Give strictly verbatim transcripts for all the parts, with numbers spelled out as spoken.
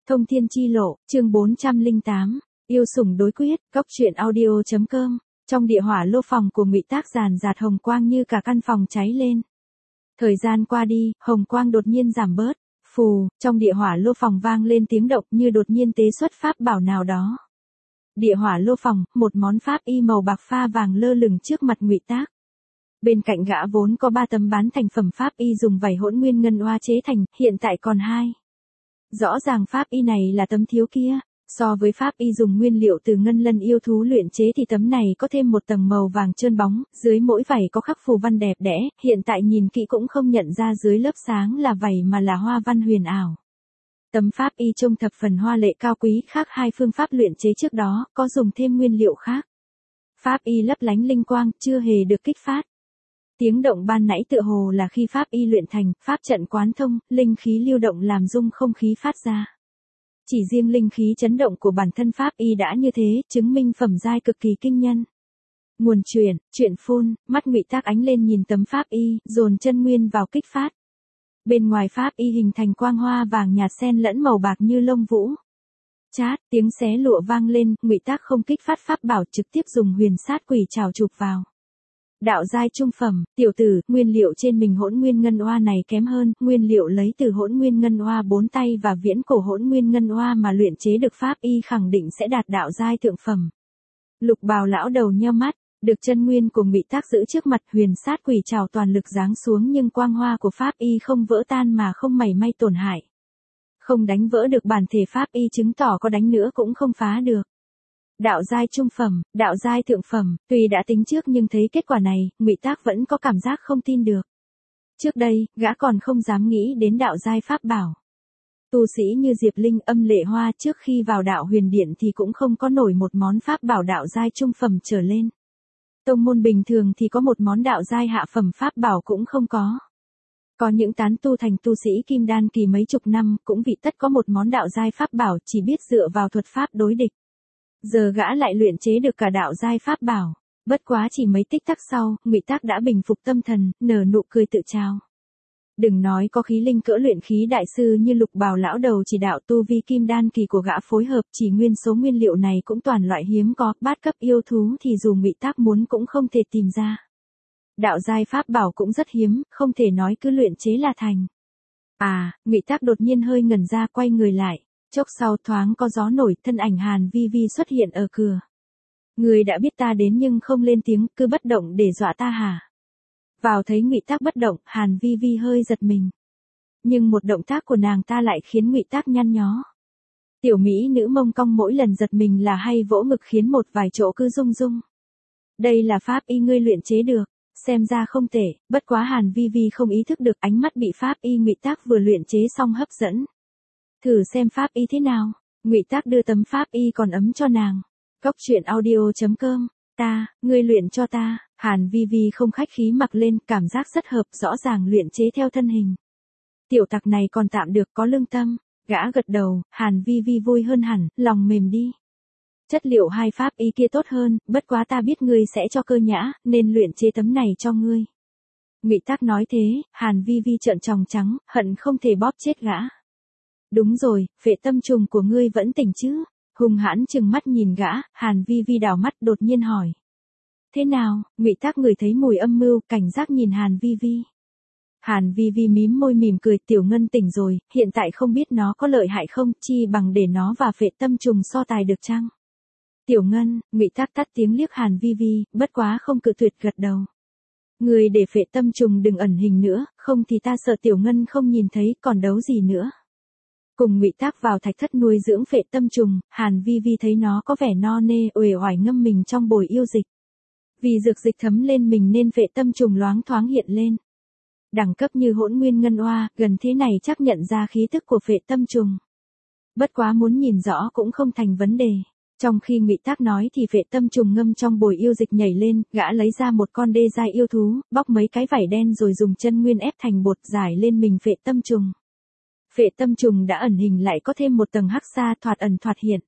Thông thiên chi lộ, chương bốn trăm lẻ tám, yêu sủng đối quyết, cốc truyện audio.com. Trong địa hỏa lô phòng của Ngụy Tác ràn rạt hồng quang như cả căn phòng cháy lên. Thời gian qua đi, hồng quang đột nhiên giảm bớt. Phù, trong địa hỏa lô phòng vang lên tiếng động như đột nhiên tế xuất pháp bảo nào đó. Địa hỏa lô phòng, một món pháp y màu bạc pha vàng lơ lửng trước mặt Ngụy Tác. Bên cạnh gã vốn có ba tấm bán thành phẩm pháp y dùng vảy hỗn nguyên ngân oa chế thành, hiện tại còn hai. Rõ ràng pháp y này là tấm thiếu kia, so với pháp y dùng nguyên liệu từ ngân lân yêu thú luyện chế thì tấm này có thêm một tầng màu vàng trơn bóng, dưới mỗi vảy có khắc phù văn đẹp đẽ, hiện tại nhìn kỹ cũng không nhận ra dưới lớp sáng là vảy mà là hoa văn huyền ảo. Tấm pháp y trông thập phần hoa lệ cao quý khác hai phương pháp luyện chế trước đó, có dùng thêm nguyên liệu khác. Pháp y lấp lánh linh quang, chưa hề được kích phát. Tiếng động ban nãy tựa hồ là khi pháp y luyện thành, pháp trận quán thông, linh khí lưu động làm rung không khí phát ra. Chỉ riêng linh khí chấn động của bản thân pháp y đã như thế, chứng minh phẩm giai cực kỳ kinh nhân. Nguồn truyền, chuyện phun, mắt Ngụy Tác ánh lên nhìn tấm pháp y, dồn chân nguyên vào kích phát. Bên ngoài pháp y hình thành quang hoa vàng nhạt xen lẫn màu bạc như lông vũ. Chát, tiếng xé lụa vang lên, Ngụy Tác không kích phát pháp bảo trực tiếp dùng huyền sát quỷ trảo chụp vào. Đạo giai trung phẩm, tiểu tử, nguyên liệu trên mình hỗn nguyên ngân oa này kém hơn, nguyên liệu lấy từ hỗn nguyên ngân oa bốn tay và viễn cổ hỗn nguyên ngân oa mà luyện chế được pháp y khẳng định sẽ đạt đạo giai thượng phẩm. Lục Bào lão đầu nheo mắt, được chân nguyên của Ngụy Tác giữ trước mặt, huyền sát quỷ trảo toàn lực giáng xuống nhưng quang hoa của pháp y không vỡ tan mà không mảy may tổn hại. Không đánh vỡ được bản thể pháp y chứng tỏ có đánh nữa cũng không phá được. Đạo giai trung phẩm, đạo giai thượng phẩm, tuy đã tính trước nhưng thấy kết quả này, Ngụy Tác vẫn có cảm giác không tin được. Trước đây, gã còn không dám nghĩ đến đạo giai pháp bảo. Tu sĩ như Diệp Linh, Âm Lệ Hoa trước khi vào đạo huyền điện thì cũng không có nổi một món pháp bảo đạo giai trung phẩm trở lên. Tông môn bình thường thì có một món đạo giai hạ phẩm pháp bảo cũng không có. Có những tán tu thành tu sĩ kim đan kỳ mấy chục năm cũng vì tất có một món đạo giai pháp bảo chỉ biết dựa vào thuật pháp đối địch. Giờ gã lại luyện chế được cả đạo giai pháp bảo. Bất quá chỉ mấy tích tắc sau, Ngụy Tác đã bình phục tâm thần, nở nụ cười tự trao. Đừng nói có khí linh cỡ luyện khí đại sư như Lục Bào lão đầu chỉ đạo tu vi kim đan kỳ của gã phối hợp, chỉ nguyên số nguyên liệu này cũng toàn loại hiếm có, bát cấp yêu thú thì dù Ngụy Tác muốn cũng không thể tìm ra. Đạo giai pháp bảo cũng rất hiếm, không thể nói cứ luyện chế là thành. À, Ngụy Tác đột nhiên hơi ngẩn ra quay người lại. Chốc sau thoáng có gió nổi, thân ảnh Hàn Vi Vi xuất hiện ở cửa. Người đã biết ta đến nhưng không lên tiếng, cứ bất động để dọa ta hả? Vào thấy Ngụy Tác bất động, Hàn Vi Vi hơi giật mình. Nhưng một động tác của nàng ta lại khiến Ngụy Tác nhăn nhó. Tiểu mỹ nữ mông cong mỗi lần giật mình là hay vỗ ngực khiến một vài chỗ cứ rung rung. Đây là pháp y ngươi luyện chế được, xem ra không tệ, bất quá Hàn Vi Vi không ý thức được ánh mắt bị pháp y Ngụy Tác vừa luyện chế xong hấp dẫn. Thử xem pháp y thế nào, Ngụy Tác đưa tấm pháp y còn ấm cho nàng. Cốc truyện audio.com, ta, ngươi luyện cho ta, Hàn Vi Vi không khách khí mặc lên, cảm giác rất hợp, rõ ràng luyện chế theo thân hình. Tiểu tặc này còn tạm được, có lương tâm, gã gật đầu, Hàn Vi Vi vui hơn hẳn, lòng mềm đi. Chất liệu hai pháp y kia tốt hơn, bất quá ta biết ngươi sẽ cho cơ nhã, nên luyện chế tấm này cho ngươi. Ngụy Tác nói thế, Hàn Vi Vi trợn tròng trắng, hận không thể bóp chết gã. Đúng rồi, phệ tâm trùng của ngươi vẫn tỉnh chứ? Hùng hãn trừng mắt nhìn gã, Hàn Vi Vi đảo mắt đột nhiên hỏi. Thế nào? Ngụy Tác ngửi thấy mùi âm mưu, cảnh giác nhìn Hàn Vi Vi. Hàn Vi Vi mím môi mỉm cười, tiểu ngân tỉnh rồi, hiện tại không biết nó có lợi hại không, chi bằng để nó và phệ tâm trùng so tài được chăng? Tiểu ngân, Ngụy Tác tắt tiếng liếc Hàn Vi Vi, bất quá không cự tuyệt gật đầu. Người để phệ tâm trùng đừng ẩn hình nữa, không thì ta sợ tiểu ngân không nhìn thấy, còn đấu gì nữa. Cùng Ngụy Tác vào thạch thất nuôi dưỡng phệ tâm trùng, Hàn Vi Vi thấy nó có vẻ no nê, uể oải ngâm mình trong bồi yêu dịch. Vì dược dịch thấm lên mình nên phệ tâm trùng loáng thoáng hiện lên. Đẳng cấp như hỗn nguyên ngân oa, gần thế này chắc nhận ra khí tức của phệ tâm trùng. Bất quá muốn nhìn rõ cũng không thành vấn đề. Trong khi Ngụy Tác nói thì phệ tâm trùng ngâm trong bồi yêu dịch nhảy lên, gã lấy ra một con đê giai yêu thú, bóc mấy cái vảy đen rồi dùng chân nguyên ép thành bột giải lên mình phệ tâm trùng. Phệ tâm trùng đã ẩn hình lại có thêm một tầng hắc xa thoạt ẩn thoạt hiện.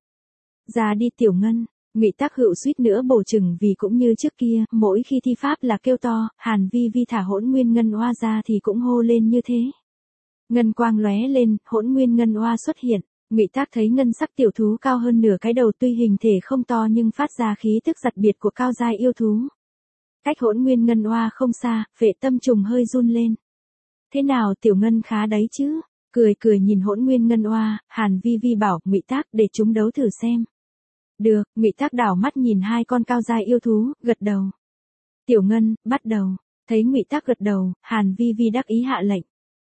Ra đi tiểu ngân, Ngụy Tác hữu suýt nữa bổ chừng vì cũng như trước kia, mỗi khi thi pháp là kêu to, Hàn Vi Vi thả hỗn nguyên ngân oa ra thì cũng hô lên như thế. Ngân quang lóe lên, hỗn nguyên ngân oa xuất hiện, Ngụy Tác thấy ngân sắc tiểu thú cao hơn nửa cái đầu, tuy hình thể không to nhưng phát ra khí tức giật biệt của cao giai yêu thú. Cách Hỗn Nguyên Ngân Oa không xa, Phệ Tâm Trùng hơi run lên. Thế nào tiểu ngân khá đấy chứ? Cười cười nhìn Hỗn Nguyên Ngân Oa, Hàn Vi Vi bảo, Ngụy Tác để chúng đấu thử xem. Được, Ngụy Tác đảo mắt nhìn hai con cao giai yêu thú, gật đầu. Tiểu ngân, bắt đầu. Thấy Ngụy Tác gật đầu, Hàn Vi Vi đắc ý hạ lệnh.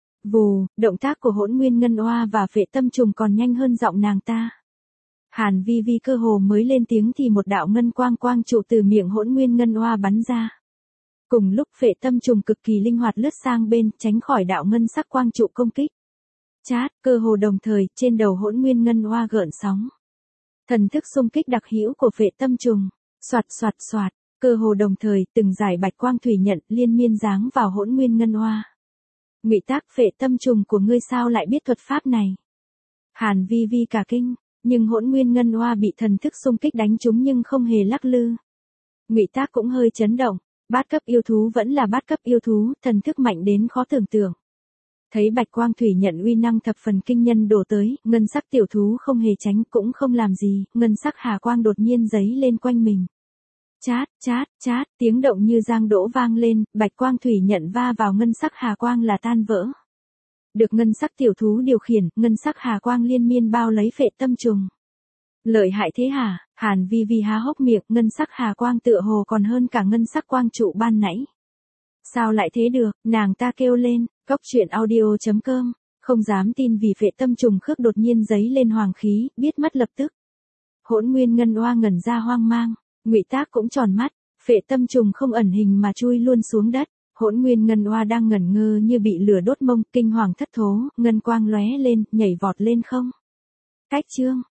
Vù, động tác của Hỗn Nguyên Ngân Oa và Phệ Tâm Trùng còn nhanh hơn giọng nàng ta. Hàn Vi Vi cơ hồ mới lên tiếng thì một đạo ngân quang quang trụ từ miệng Hỗn Nguyên Ngân Oa bắn ra. Cùng lúc Phệ Tâm Trùng cực kỳ linh hoạt lướt sang bên, tránh khỏi đạo ngân sắc quang trụ công kích. Chát, cơ hồ đồng thời, trên đầu Hỗn Nguyên Ngân Oa gợn sóng. Thần thức xung kích đặc hữu của Phệ Tâm Trùng, xoạt xoạt xoạt, cơ hồ đồng thời, từng dải bạch quang thủy nhận liên miên giáng vào Hỗn Nguyên Ngân Oa. Ngụy Tác, Phệ Tâm Trùng của ngươi sao lại biết thuật pháp này? Hàn Vi Vi cả kinh, nhưng Hỗn Nguyên Ngân Oa bị thần thức xung kích đánh trúng nhưng không hề lắc lư. Ngụy Tác cũng hơi chấn động, bát cấp yêu thú vẫn là bát cấp yêu thú, thần thức mạnh đến khó tưởng tượng. Thấy bạch quang thủy nhận uy năng thập phần kinh nhân đổ tới, ngân sắc tiểu thú không hề tránh cũng không làm gì, ngân sắc hà quang đột nhiên giấy lên quanh mình. Chát, chát, chát, tiếng động như giang đỗ vang lên, bạch quang thủy nhận va vào ngân sắc hà quang là tan vỡ. Được ngân sắc tiểu thú điều khiển, ngân sắc hà quang liên miên bao lấy Phệ Tâm Trùng. Lợi hại thế hả? Hàn Vi Vi há hốc miệng, ngân sắc hà quang tựa hồ còn hơn cả ngân sắc quang trụ ban nãy. Sao lại thế được? Nàng ta kêu lên. Cóc truyện audio chấm com, không dám tin vì Phệ Tâm Trùng khước đột nhiên giấy lên hoàng khí, biết mất lập tức. Hỗn Nguyên Ngân Oa ngẩn ra hoang mang, Ngụy Tác cũng tròn mắt, Phệ Tâm Trùng không ẩn hình mà chui luôn xuống đất. Hỗn Nguyên Ngân Oa đang ngẩn ngơ như bị lửa đốt mông, kinh hoàng thất thố, ngân quang lóe lên, nhảy vọt lên không. Cách chương